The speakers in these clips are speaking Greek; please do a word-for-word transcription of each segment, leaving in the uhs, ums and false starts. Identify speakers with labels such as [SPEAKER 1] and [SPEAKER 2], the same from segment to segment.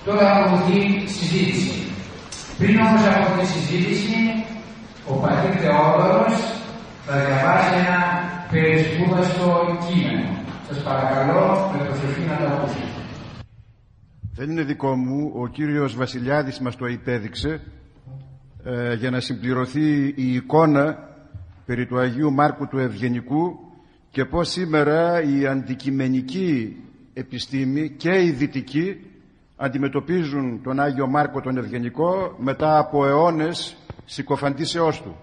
[SPEAKER 1] Τώρα θα ακολουθεί συζήτηση. Πριν όμως από τη συζήτηση, ο πατήρ Θεόδωρος θα διαβάσει ένα περισπούδαστο κείμενο. Σας παρακαλώ με προσοχή να το ακούσετε.
[SPEAKER 2] Δεν είναι δικό μου, ο κύριος Βασιλιάδης μας το υπέδειξε ε, για να συμπληρωθεί η εικόνα περί του Αγίου Μάρκου του Ευγενικού και πως σήμερα η αντικειμενική επιστήμη και η δυτική αντιμετωπίζουν τον Άγιο Μάρκο τον Ευγενικό μετά από αιώνες συκοφαντήσεώς του.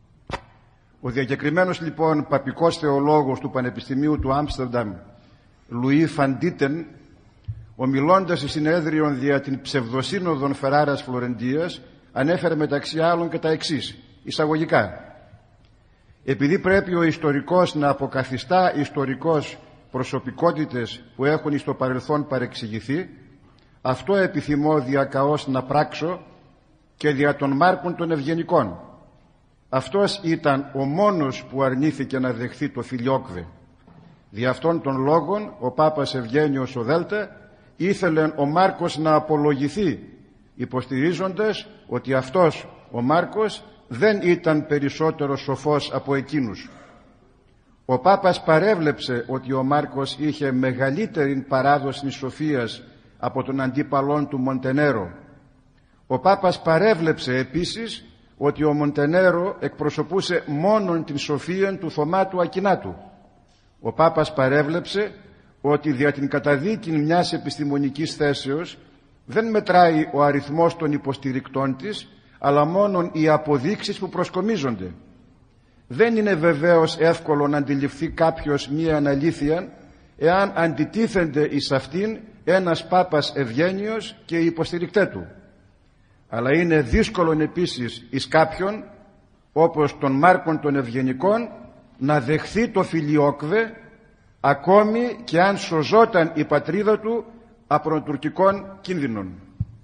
[SPEAKER 2] Ο διακεκριμένος λοιπόν παπικός θεολόγος του Πανεπιστημίου του Άμστερνταμ, Λουί Φαντίτεν, ομιλώντας σε συνέδριον δια την ψευδοσύνοδον Φεράρας Φλωρεντίας, ανέφερε μεταξύ άλλων και τα εξής, εισαγωγικά. Επειδή πρέπει ο ιστορικός να αποκαθιστά ιστορικός προσωπικότητες που έχουν στο παρελθόν παρεξηγηθεί, αυτό επιθυμώ διακαώς να πράξω και δια των Μάρκων των Ευγενικών. Αυτός ήταν ο μόνος που αρνήθηκε να δεχθεί το φιλιόκβε. Δι' αυτών των λόγων ο Πάπας Ευγένιος ο Δέλτα ήθελε ο Μάρκος να απολογηθεί, υποστηρίζοντας ότι αυτός ο Μάρκος δεν ήταν περισσότερο σοφός από εκείνους. Ο Πάπας παρέβλεψε ότι ο Μάρκος είχε μεγαλύτερη παράδοση σοφίας από τον αντίπαλόν του Μοντενέρο. Ο Πάπας παρέβλεψε επίσης ότι ο Μοντενέρο εκπροσωπούσε μόνον την σοφία του Θωμά του Ακινάτου. Ο Πάπας παρέβλεψε ότι δια την καταδίκη μιας επιστημονικής θέσεως δεν μετράει ο αριθμός των υποστηρικτών της, αλλά μόνον οι αποδείξεις που προσκομίζονται. Δεν είναι βεβαίως εύκολο να αντιληφθεί κάποιος μία αναλήθεια εάν αντιτίθενται εις αυτήν ένας Πάπας Ευγένιος και οι υποστηρικτές του. Αλλά είναι δύσκολο επίσης εις κάποιον, όπως τον Μάρκον των Ευγενικών, να δεχθεί το φιλιόκβε, ακόμη και αν σωζόταν η πατρίδα του από των τουρκικών κίνδυνων.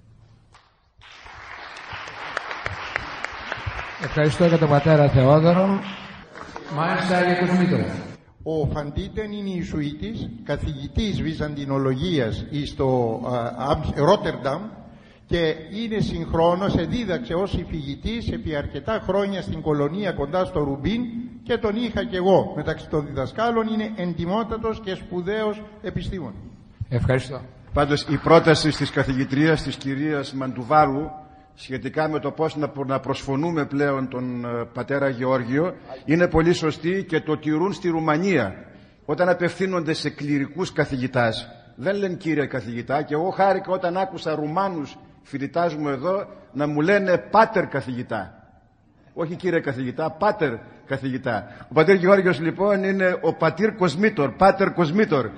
[SPEAKER 1] Ευχαριστώ για τον πατέρα Θεόδωρο. Μάλιστα για Κοσμήτωρα.
[SPEAKER 3] Ο Φαντίτεν είναι Ιησουήτης, καθηγητής Βυζαντινολογίας στο Ρότερνταμ και είναι συγχρόνως, εδίδαξε ως υφηγητής επί αρκετά χρόνια στην κολονία κοντά στο Ρουμπίν και τον είχα και εγώ μεταξύ των διδασκάλων. Είναι εντιμότατος και σπουδαίος επιστήμον.
[SPEAKER 1] Ευχαριστώ.
[SPEAKER 2] Πάντως η πρόταση της καθηγητρίας της κυρίας Μαντουβάλου σχετικά με το πώς να προσφωνούμε πλέον τον πατέρα Γεώργιο είναι πολύ σωστή και το τηρούν στη Ρουμανία. Όταν απευθύνονται σε κληρικούς καθηγητάς δεν λένε κύριε καθηγητά, και εγώ χάρηκα όταν άκουσα Ρουμάνους φοιτητάς μου εδώ να μου λένε πάτερ καθηγητά. Όχι κύριε καθηγητά, πάτερ καθηγητά. Ο πατήρ Γεώργιος λοιπόν είναι ο πατήρ Κοσμήτωρ, πάτερ Κοσμήτωρ.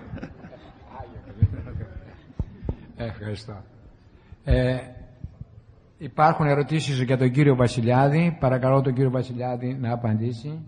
[SPEAKER 1] Ευχαριστώ. Ε, υπάρχουν ερωτήσεις για τον κύριο Βασιλιάδη. Παρακαλώ τον κύριο Βασιλιάδη να απαντήσει.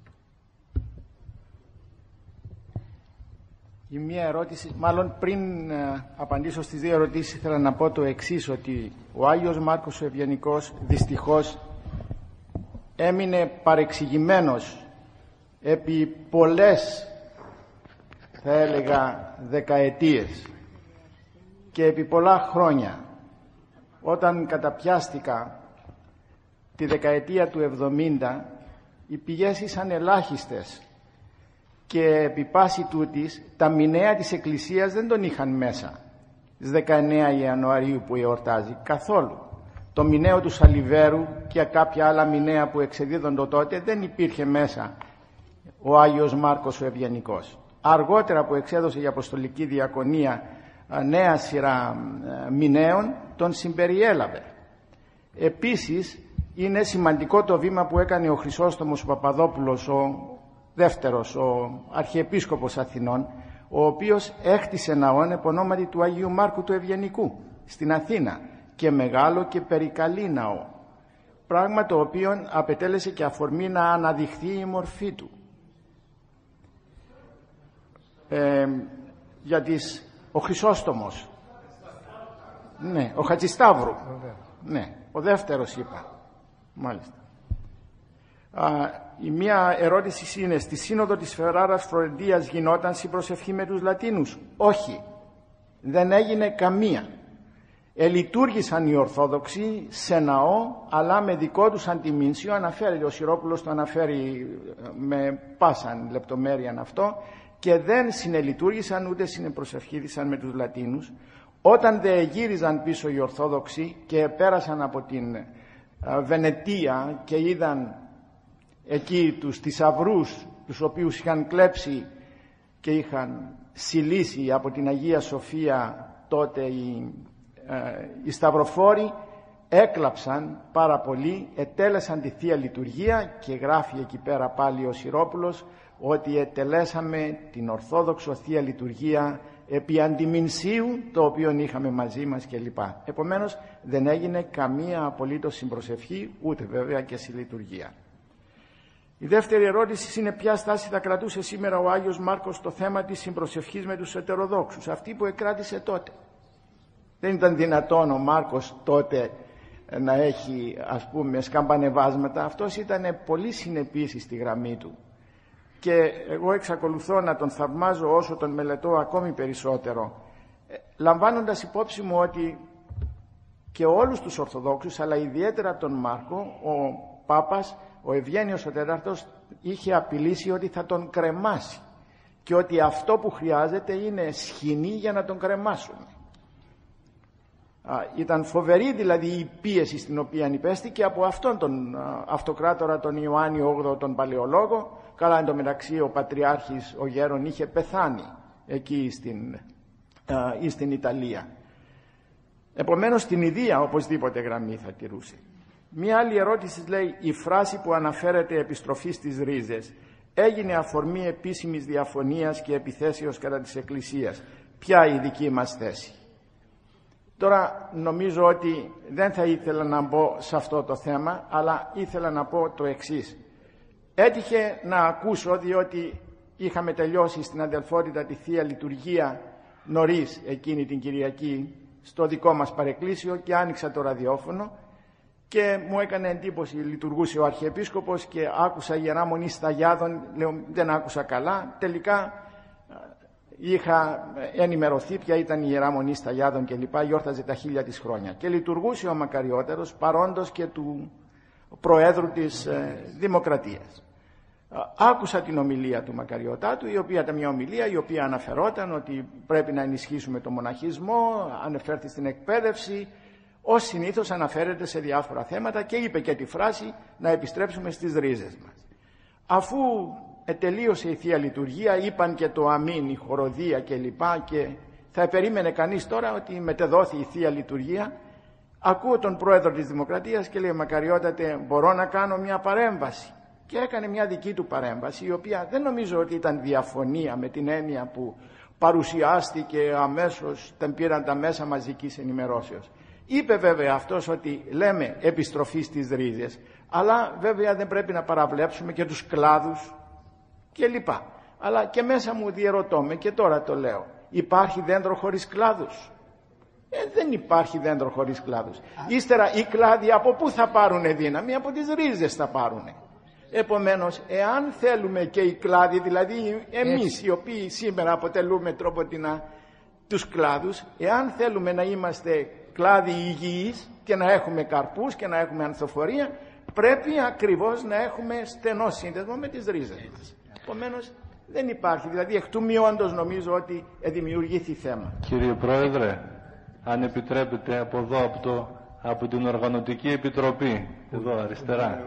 [SPEAKER 4] Η μία ερώτηση, μάλλον πριν ε, απαντήσω στις δύο ερωτήσεις, ήθελα να πω το εξής, ότι ο Άγιος Μάρκος ο Ευγενικός δυστυχώς έμεινε παρεξηγημένος επί πολλές, θα έλεγα, δεκαετίες και επί πολλά χρόνια. Όταν καταπιάστηκα τη δεκαετία του εβδομήντα, οι πηγές ήσαν ελάχιστες και επί πάση τούτης τα μηνέα της Εκκλησίας δεν τον είχαν μέσα στις δεκαεννέα Ιανουαρίου που εορτάζει καθόλου. Το μηναίο του Σαλιβέρου και κάποια άλλα μηνέα που εξεδίδονται τότε δεν υπήρχε μέσα ο Άγιος Μάρκος ο Ευγενικός. Αργότερα που εξέδωσε η Αποστολική Διακονία νέα σειρά μηναίων τον συμπεριέλαβε. Επίσης είναι σημαντικό το βήμα που έκανε ο Χρυσόστομος ο Παπαδόπουλος, ο δεύτερος, ο Αρχιεπίσκοπος Αθηνών, ο οποίος έχτισε ναόν επ' ονόματι του Αγίου Μάρκου του Ευγενικού στην Αθήνα, και μεγάλο και περικαλή ναό, πράγμα το οποίο απετέλεσε και αφορμή να αναδειχθεί η μορφή του. Ε, για τις, ο Χρυσόστομος, ναι, ο Χατζησταύρου, ναι, ο δεύτερος είπα, μάλιστα. Α, η μία ερώτηση είναι, στη σύνοδο της Φεράρας Φλωρεντίας γινόταν συμπροσευχή με τους Λατίνους? Όχι, δεν έγινε καμία. ελειτουργήσαν οι Ορθόδοξοι σε ναό, αλλά με δικό τους αντιμήνσιο. Αναφέρει ο Σιρόπουλος, το αναφέρει με πάσαν λεπτομέρεια αυτό, και δεν συνελειτουργήσαν ούτε συνεπροσευχήθησαν με τους Λατίνους. Όταν δε γύριζαν πίσω οι Ορθόδοξοι και πέρασαν από την Βενετία και είδαν εκεί τους θησαυρούς τους οποίους είχαν κλέψει και είχαν συλλήσει από την Αγία Σοφία τότε οι, ε, οι σταυροφόροι, έκλαψαν πάρα πολύ, ετέλεσαν τη Θεία Λειτουργία, και γράφει εκεί πέρα πάλι ο Σιρόπουλος ότι ετελέσαμε την Ορθόδοξο Θεία Λειτουργία επί αντιμηνσίου, το οποίο είχαμε μαζί μας κλπ. Επομένως δεν έγινε καμία απολύτως συμπροσευχή, ούτε βέβαια και συλλειτουργία. Η δεύτερη ερώτηση είναι ποια στάση θα κρατούσε σήμερα ο Άγιος Μάρκος στο θέμα της συμπροσευχής με τους ετεροδόξους, αυτή που εκράτησε τότε. Δεν ήταν δυνατόν ο Μάρκος τότε να έχει, ας πούμε, σκαμπανεβάσματα. Αυτός ήταν πολύ συνεπής στη γραμμή του, και εγώ εξακολουθώ να τον θαυμάζω όσο τον μελετώ ακόμη περισσότερο, λαμβάνοντας υπόψη μου ότι και όλους τους Ορθοδόξους, αλλά ιδιαίτερα τον Μάρκο, ο Πάπας, ο Ευγένιος ο Τέταρτος, είχε απειλήσει ότι θα τον κρεμάσει και ότι αυτό που χρειάζεται είναι σχοινή για να τον κρεμάσουν. Α, ήταν φοβερή δηλαδή η πίεση στην οποία υπέστηκε από αυτόν τον α, αυτοκράτορα, τον Ιωάννη όγδοο, τον Παλαιολόγο. Καλά, εν τω μεταξύ ο Πατριάρχης ο Γέρον είχε πεθάνει εκεί στην, α, ή στην Ιταλία. Επομένως την ιδία οπωσδήποτε γραμμή θα τηρούσε. Μία άλλη ερώτηση λέει: η φράση που αναφέρεται επιστροφή στις ρίζες έγινε αφορμή επίσημης διαφωνίας και επιθέσεως κατά της Εκκλησίας. Ποια η δική μας θέση? Τώρα νομίζω ότι δεν θα ήθελα να μπω σε αυτό το θέμα, αλλά ήθελα να πω το εξής. Έτυχε να ακούσω, διότι είχαμε τελειώσει στην αδελφότητα τη Θεία Λειτουργία νωρίς εκείνη την Κυριακή στο δικό μας παρεκκλήσιο, και άνοιξα το ραδιόφωνο και μου έκανε εντύπωση, λειτουργούσε ο Αρχιεπίσκοπος και άκουσα Ιερά Μονή Σταγιάδων. Λέω δεν άκουσα καλά, τελικά είχα ενημερωθεί ποια ήταν η Ιερά Μονή Σταγιάδων και λοιπά, γιόρταζε τα χίλια της χρόνια και λειτουργούσε ο Μακαριότερος παρόντος και του Προέδρου της ε, Δημοκρατίας. Άκουσα την ομιλία του Μακαριωτάτου, η οποία ήταν μια ομιλία η οποία αναφερόταν ότι πρέπει να ενισχύσουμε το μοναχισμό, ανεφέρθη στην εκπαίδευση, ως συνήθως αναφέρεται σε διάφορα θέματα, και είπε και τη φράση να επιστρέψουμε στις ρίζες μας. Αφού τελείωσε η Θεία Λειτουργία, είπαν και το αμήν, η χοροδία και λοιπά, και θα περίμενε κανείς τώρα ότι μετεδόθη η Θεία Λειτουργία. Ακούω τον Πρόεδρο της Δημοκρατίας και λέει: Μακαριότατε, μπορώ να κάνω μια παρέμβαση? Και έκανε μια δική του παρέμβαση, η οποία δεν νομίζω ότι ήταν διαφωνία με την έννοια που παρουσιάστηκε αμέσως, την πήραν τα μέσα μαζικής ενημερώσεως. Είπε βέβαια αυτός ότι λέμε επιστροφή στις ρίζες, αλλά βέβαια δεν πρέπει να παραβλέψουμε και τους κλάδους και λοιπά. Αλλά και μέσα μου διερωτώ με, και τώρα το λέω, υπάρχει δέντρο χωρίς κλάδους? Ε, δεν υπάρχει δέντρο χωρίς κλάδους. Ύστερα οι κλάδοι από πού θα πάρουνε δύναμη? Από τις ρίζες θα πάρουνε. Επομένως, εάν θέλουμε και οι κλάδοι, δηλαδή εμείς οι οποίοι σήμερα αποτελούμε τρόποτινα τους κλάδους, εάν θέλουμε να είμαστε κλάδοι υγιείς και να έχουμε καρπούς και να έχουμε ανθοφορία, πρέπει ακριβώς να έχουμε στενό σύνδεσμο με τις ρίζες μας. Επομένως, δεν υπάρχει, δηλαδή εκ του μειόντος νομίζω ότι δημιουργήθη θέμα.
[SPEAKER 5] Κύριε Πρόεδρε, αν επιτρέπετε, από εδώ, από, το, από την Οργανωτική Επιτροπή, εδώ αριστερά.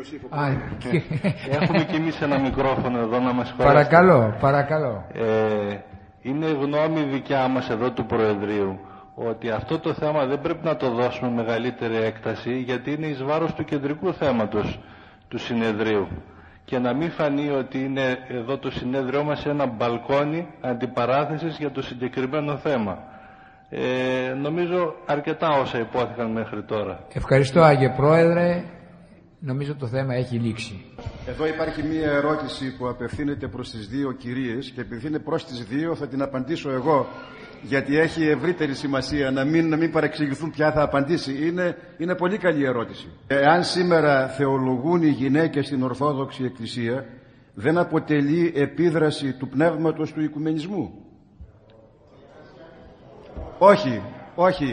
[SPEAKER 5] Έχουμε κι εμείς ένα μικρόφωνο εδώ να μας χωρέσει.
[SPEAKER 1] Παρακαλώ, παρακαλώ.
[SPEAKER 5] Ε, είναι γνώμη δικιά μας εδώ του Προεδρείου ότι αυτό το θέμα δεν πρέπει να το δώσουμε μεγαλύτερη έκταση, γιατί είναι εις βάρος του κεντρικού θέματος του συνεδρίου, και να μην φανεί ότι είναι εδώ το συνέδριό μας ένα μπαλκόνι αντιπαράθεσης για το συγκεκριμένο θέμα. Ε, νομίζω αρκετά όσα υπόθηκαν μέχρι τώρα.
[SPEAKER 1] Ευχαριστώ, Άγιε Πρόεδρε. Νομίζω το θέμα έχει λήξει.
[SPEAKER 2] Εδώ υπάρχει μία ερώτηση που απευθύνεται προς τις δύο κυρίες, και επειδή είναι προς τις δύο θα την απαντήσω εγώ, γιατί έχει ευρύτερη σημασία να μην, να μην παρεξηγηθούν ποια θα απαντήσει. Είναι, είναι πολύ καλή ερώτηση. Εάν σήμερα θεολογούν οι γυναίκες στην Ορθόδοξη Εκκλησία, δεν αποτελεί επίδραση του πνεύματος του οικουμενισμού? Όχι, όχι.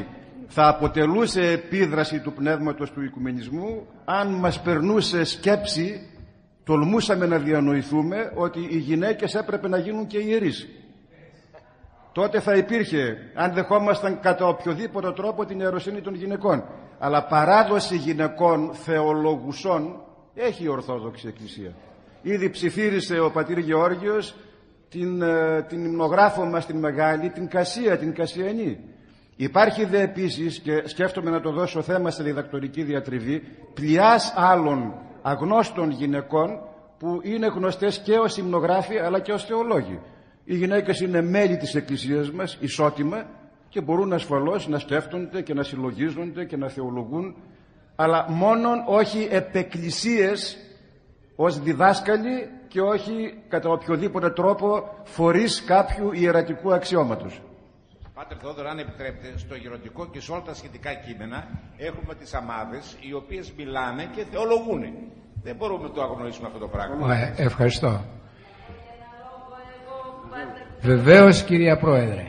[SPEAKER 2] θα αποτελούσε επίδραση του πνεύματος του οικουμενισμού αν μας περνούσε σκέψη, τολμούσαμε να διανοηθούμε ότι οι γυναίκες έπρεπε να γίνουν και ιερείς. Τότε θα υπήρχε, αν δεχόμασταν κατά οποιοδήποτε τρόπο, την ιεροσύνη των γυναικών. Αλλά παράδοση γυναικών θεολογουσών έχει η Ορθόδοξη Εκκλησία. Ήδη ψιθύρισε ο πατήρ Γεώργιος την, την υμνογράφο μας την μεγάλη, την Κασία, την Κασιανή. Υπάρχει δε επίσης, και σκέφτομαι να το δώσω θέμα σε διδακτορική διατριβή, πλειάς άλλων αγνώστων γυναικών που είναι γνωστές και ως υμνογράφοι αλλά και ως θεολόγοι. Οι γυναίκες είναι μέλη της Εκκλησίας μας, ισότιμα, και μπορούν ασφαλώς να σκέφτονται και να συλλογίζονται και να θεολογούν, αλλά μόνον όχι επεκκλησίες ως διδάσκαλοι και όχι κατά οποιοδήποτε τρόπο φορείς κάποιου ιερατικού αξιώματος.
[SPEAKER 6] Πάτερ Θεόδωρο, αν επιτρέπετε, στο γεροντικό και σε όλα τα σχετικά κείμενα έχουμε τις αμάδες οι οποίες μιλάνε και θεολογούν. Δεν μπορούμε να το αγνοήσουμε αυτό το πράγμα.
[SPEAKER 1] Ε, ευχαριστώ. Βεβαίως, κυρία Πρόεδρε.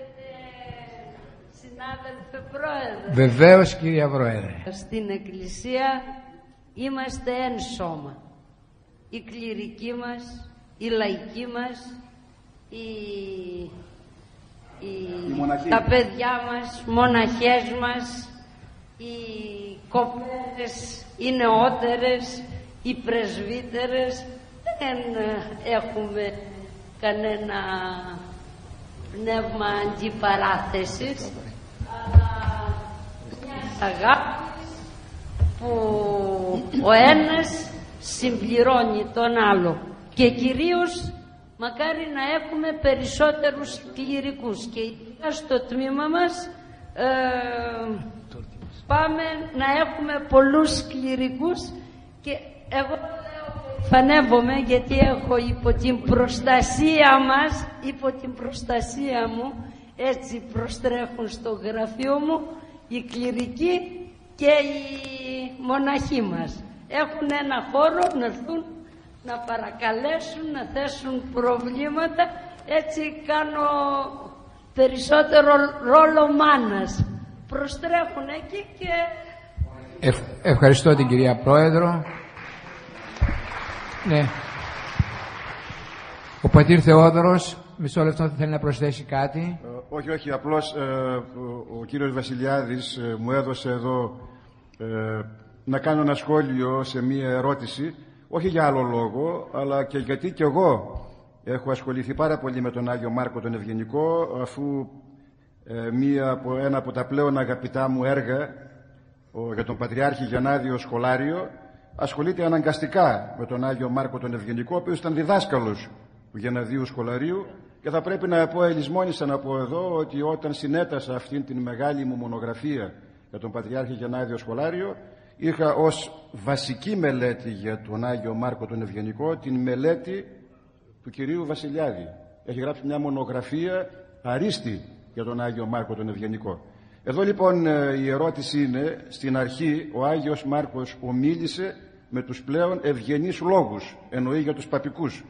[SPEAKER 7] Συνάδελφε Πρόεδρε.
[SPEAKER 1] Βεβαίως, κυρία Πρόεδρε.
[SPEAKER 7] Στην Εκκλησία είμαστε εν σώμα. Η κληρική μας, η λαϊκή μας, η... η... τα παιδιά μας, μοναχές μας, οι κοπέλες, οι νεότερες, οι πρεσβύτερες. Δεν έχουμε κανένα πνεύμα αντιπαράθεσης, αλλά μιας αγάπης που ο ένας συμπληρώνει τον άλλο. Και κυρίως μακάρι να έχουμε περισσότερους κληρικούς, και ειδικά στο τμήμα μας ε, πάμε να έχουμε πολλούς κληρικούς. Και εγώ φανεύομαι, γιατί έχω υπό την προστασία μας, υπό την προστασία μου, έτσι προστρέχουν στο γραφείο μου οι κληρικοί και οι μοναχοί μας. Έχουν ένα χώρο να έρθουν να παρακαλέσουν, να θέσουν προβλήματα. Έτσι κάνω περισσότερο ρόλο μάνας. Προστρέχουν εκεί και...
[SPEAKER 1] Ευ, ευχαριστώ την κυρία Πρόεδρο. Ναι. Ο πατήρ Θεόδωρος, μισό λεπτό, θα θέλει να προσθέσει κάτι.
[SPEAKER 2] Ε, όχι, όχι, απλώς ε, ο, ο κύριος Βασιλιάδης ε, μου έδωσε εδώ ε, να κάνω ένα σχόλιο σε μία ερώτηση, όχι για άλλο λόγο, αλλά και γιατί και εγώ έχω ασχοληθεί πάρα πολύ με τον Άγιο Μάρκο τον Ευγενικό, αφού ε, μία από, ένα από τα πλέον αγαπητά μου έργα ο, για τον Πατριάρχη Γενάδιο Σχολάριο ασχολείται αναγκαστικά με τον Άγιο Μάρκο τον Ευγενικό, ο οποίος ήταν διδάσκαλος του Γεναδίου Σχολαρίου, και θα πρέπει να πω, ελισμόνησα να πω εδώ, ότι όταν συνέτασα αυτήν την μεγάλη μου μονογραφία για τον Πατριάρχη Γενάδιο Σχολάριο, είχα ως βασική μελέτη για τον Άγιο Μάρκο τον Ευγενικό την μελέτη του κυρίου Βασιλιάδη. Έχει γράψει μια μονογραφία αρίστη για τον Άγιο Μάρκο τον Ευγενικό. Εδώ λοιπόν η ερώτηση είναι, στην αρχή ο Άγιος Μάρκος ομίλησε με τους πλέον ευγενείς λόγους, εννοεί για τους παπικούς.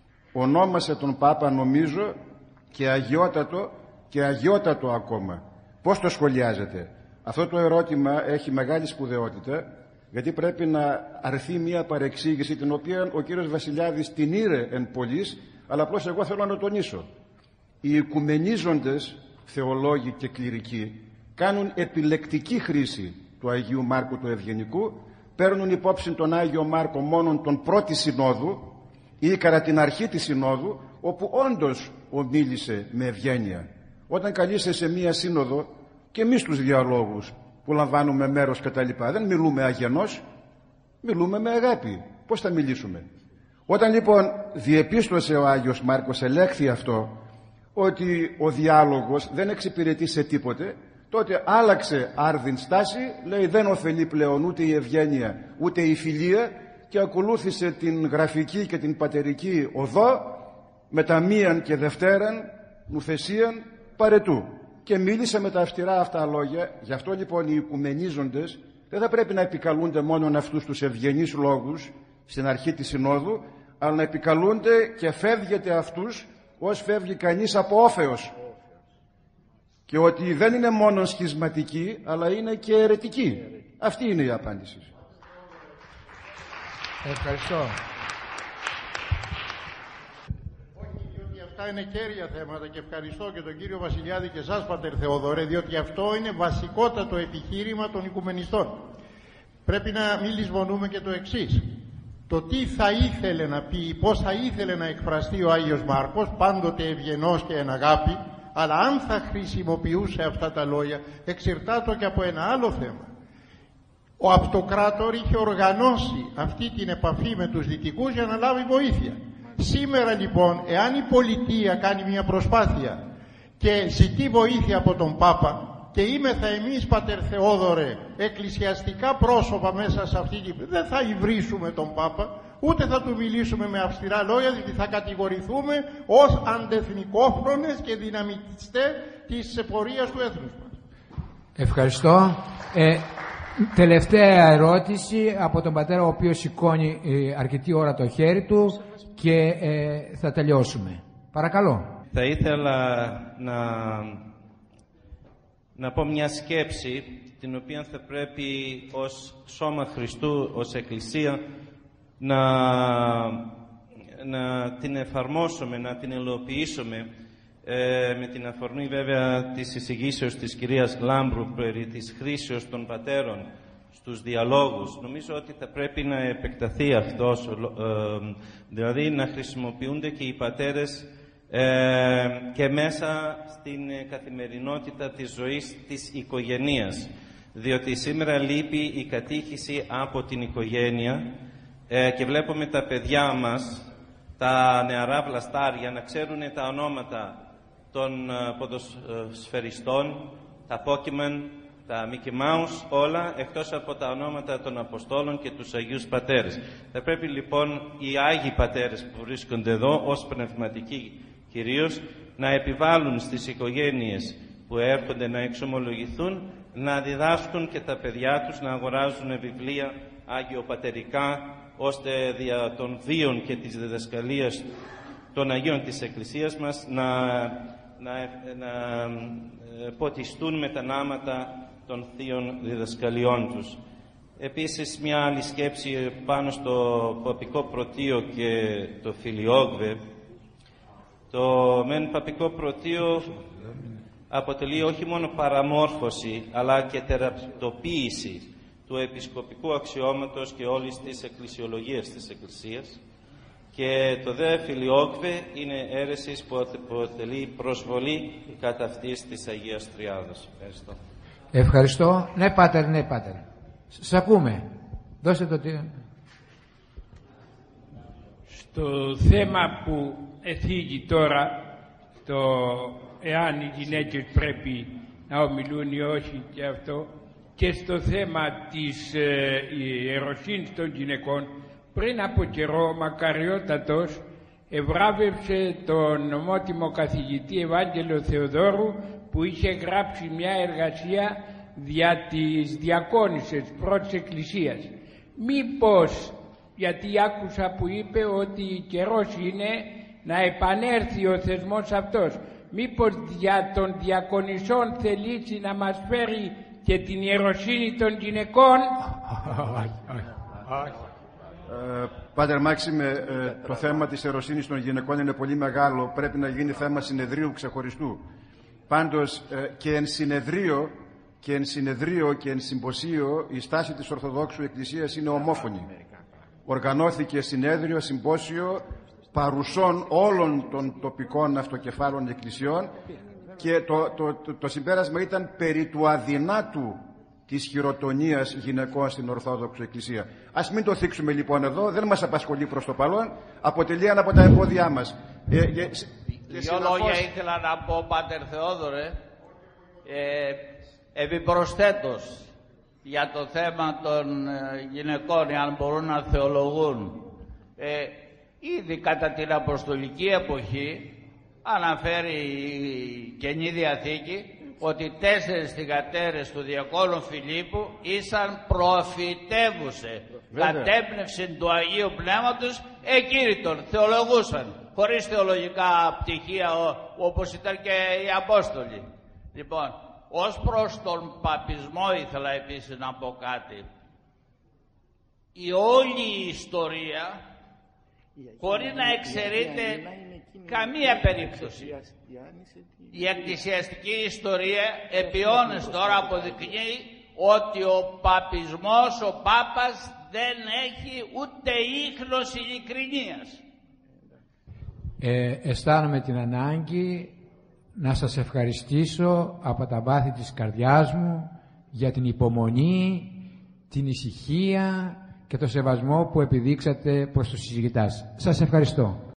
[SPEAKER 2] Ονόμασε τον Πάπα, νομίζω, και αγιότατο και αγιότατο ακόμα. Πώς το σχολιάζετε? Αυτό το ερώτημα έχει μεγάλη σπουδαιότητα, γιατί πρέπει να αρθεί μια παρεξήγηση, την οποία ο κύριος Βασιλιάδης την ήρε εν πολλής, αλλά απλώς εγώ θέλω να τονίσω. Οι οικουμενίζοντες θεολόγοι και κληρικοί κάνουν επιλεκτική χρήση του Αγίου Μάρκου του Ευγενικού, παίρνουν υπόψη τον Άγιο Μάρκο μόνον τον πρώτη συνόδου ή κατά την αρχή της συνόδου, όπου όντως ομίλησε με ευγένεια. Όταν καλείσαι σε μία σύνοδο, και εμείς τους διαλόγους που λαμβάνουμε μέρος κτλ, δεν μιλούμε αγενώς, μιλούμε με αγάπη. Πώς θα μιλήσουμε? Όταν λοιπόν διεπίστωσε ο Άγιος Μάρκος, ελέγχθη αυτό, ότι ο διάλογος δεν εξυπηρετεί σε τίποτε, τότε άλλαξε άρδιν στάση, λέει δεν ωφελεί πλέον ούτε η ευγένεια ούτε η φιλία, και ακολούθησε την γραφική και την πατερική οδό με τα μίαν και δευτέραν νουθεσίαν παρετού, και μίλησε με τα αυστηρά αυτά λόγια. Γι' αυτό λοιπόν οι οικουμενίζοντες δεν θα πρέπει να επικαλούνται μόνο αυτούς τους ευγενείς λόγους στην αρχή της συνόδου, αλλά να επικαλούνται και φεύγεται αυτούς ως φεύγει κανείς από όφεως. και ότι δεν είναι μόνο σχισματική, αλλά είναι και αιρετική. Αυτή είναι η απάντηση.
[SPEAKER 3] Ευχαριστώ. Όχι, διότι αυτά είναι κέρια θέματα και ευχαριστώ και τον κύριο Βασιλιάδη και εσάς, Πατέρ Θεόδωρε, διότι αυτό είναι βασικότατο επιχείρημα των οικουμενιστών. Πρέπει να μην λησμονούμε και το εξής. Το τι θα ήθελε να πει, πώς θα ήθελε να εκφραστεί ο Άγιος Μάρκος, πάντοτε ευγενός και εν αγάπη, αλλά αν θα χρησιμοποιούσε αυτά τα λόγια, εξαρτάται και από ένα άλλο θέμα. Ο Αυτοκράτορ είχε οργανώσει αυτή την επαφή με τους δυτικούς για να λάβει βοήθεια. Σήμερα λοιπόν, εάν η πολιτεία κάνει μια προσπάθεια και ζητεί βοήθεια από τον Πάπα, και είμεθα εμείς, Πατέρ Θεόδωρε, εκκλησιαστικά πρόσωπα μέσα σε αυτή την... δεν θα υβρίσουμε τον Πάπα, ούτε θα του μιλήσουμε με αυστηρά λόγια, διότι θα κατηγορηθούμε ως αντεθνικόφρονες και δυναμητιστές της πορείας του έθνους μας.
[SPEAKER 1] Ευχαριστώ. Ε, τελευταία ερώτηση από τον πατέρα, ο οποίος σηκώνει ε, αρκετή ώρα το χέρι του και ε, θα τελειώσουμε. Παρακαλώ.
[SPEAKER 8] Θα ήθελα να... να πω μια σκέψη την οποία θα πρέπει ως σώμα Χριστού, ως Εκκλησία να, να την εφαρμόσουμε, να την υλοποιήσουμε ε, με την αφορμή βέβαια της εισηγήσεως της κυρίας Λάμπρου περί της χρήσεως των πατέρων στους διαλόγους. Νομίζω ότι θα πρέπει να επεκταθεί αυτός, ε, δηλαδή να χρησιμοποιούνται και οι πατέρες Ε, και μέσα στην καθημερινότητα της ζωής της οικογένειας, διότι σήμερα λείπει η κατήχηση από την οικογένεια ε, και βλέπουμε τα παιδιά μας, τα νεαρά βλαστάρια, να ξέρουν τα ονόματα των ποδοσφαιριστών, τα Pokemon, τα Mickey Mouse, όλα εκτός από τα ονόματα των Αποστόλων και τους Αγίους Πατέρες. Θα πρέπει λοιπόν οι Άγιοι Πατέρες που βρίσκονται εδώ ως πνευματικοί κυρίως να επιβάλλουν στις οικογένειες που έρχονται να εξομολογηθούν να διδάσκουν και τα παιδιά τους να αγοράζουν βιβλία αγιοπατερικά, ώστε δια των βίων και της διδασκαλίας των Αγίων της Εκκλησίας μας να, να, να ποτιστούν με τα νάματα των θείων διδασκαλιών τους. Επίσης μια άλλη σκέψη πάνω στο παπικό πρωτείο και το φιλιόγβε. Το μεν παπικό πρωτείο αποτελεί όχι μόνο παραμόρφωση, αλλά και τεραπτοποίηση του επισκοπικού αξιώματος και όλης της εκκλησιολογίας της Εκκλησίας. Και το δε φιλιόγβε είναι αίρεσης που αποτελεί προσβολή κατά αυτής της Αγίας Τριάδος. Ευχαριστώ.
[SPEAKER 1] Ευχαριστώ. Ναι, Πάτερ, ναι, Πάτερ. Σας ακούμε. Δώστε το τι...
[SPEAKER 9] Στο θέμα που εθίγει τώρα, το εάν οι γυναίκες πρέπει να ομιλούν ή όχι και αυτό, και στο θέμα της ε, ιεροσύνης των γυναικών, πριν από καιρό ο Μακαριότατος ευράβευσε τον ομότιμο καθηγητή Ευάγγελο Θεοδόρου, που είχε γράψει μια εργασία δια της διακόνησης πρώτης Εκκλησίας. Μήπως, γιατί άκουσα που είπε ότι καιρός είναι να επανέλθει ο θεσμός αυτός, μήπως για των διακονισών θελήσει να μας φέρει και την ιεροσύνη των γυναικών?
[SPEAKER 2] Ε, Πάτερ Μάξιμε, ε, το θέμα της ιεροσύνης των γυναικών είναι πολύ μεγάλο. Πρέπει να γίνει θέμα συνεδρίου ξεχωριστού. Πάντως ε, και εν συνεδρίο και εν συνεδρίο και εν συμποσίο η στάση της Ορθοδόξου Εκκλησίας είναι ομόφωνη. Οργανώθηκε συνέδριο, συμπόσιο παρουσών όλων των τοπικών αυτοκεφάλων εκκλησιών και το, το, το, το συμπέρασμα ήταν περί του αδυνάτου της χειροτονίας γυναικών στην Ορθόδοξη Εκκλησία. Ας μην το θίξουμε λοιπόν εδώ, δεν μας απασχολεί προς το παρόν, αποτελεί ένα από τα εμπόδια μας. Ε, ε,
[SPEAKER 10] Δύο συναφώς... λόγια ήθελα να πω, Πάτερ Θεόδωρε, ε, επιπροσθέτως για το θέμα των ε, γυναικών, αν μπορούν να θεολογούν. Ε, ήδη κατά την Αποστολική εποχή αναφέρει η Καινή Διαθήκη ότι τέσσερις θυγατέρες του Διακόνου Φιλίππου ήσαν προφητεύουσε. Κατέπνευση του Αγίου Πνεύματος εκήρυτον, θεολογούσαν, χωρίς θεολογικά πτυχία όπως ήταν και οι Απόστολοι. Λοιπόν, ως προς τον παπισμό ήθελα επίσης να πω κάτι. Η όλη η ιστορία, χωρίς να εξαιρείται καμία περίπτωση, η εκκλησιαστική ιστορία επί αιώνες τώρα αποδεικνύει ότι ο παπισμός, ο Πάπας δεν έχει ούτε ίχνος ειλικρινίας.
[SPEAKER 11] Ε, αισθάνομαι την ανάγκη να σας ευχαριστήσω από τα βάθη της καρδιάς μου για την υπομονή, την ησυχία και το σεβασμό που επιδείξατε προς τους συζητητάς. Σας ευχαριστώ.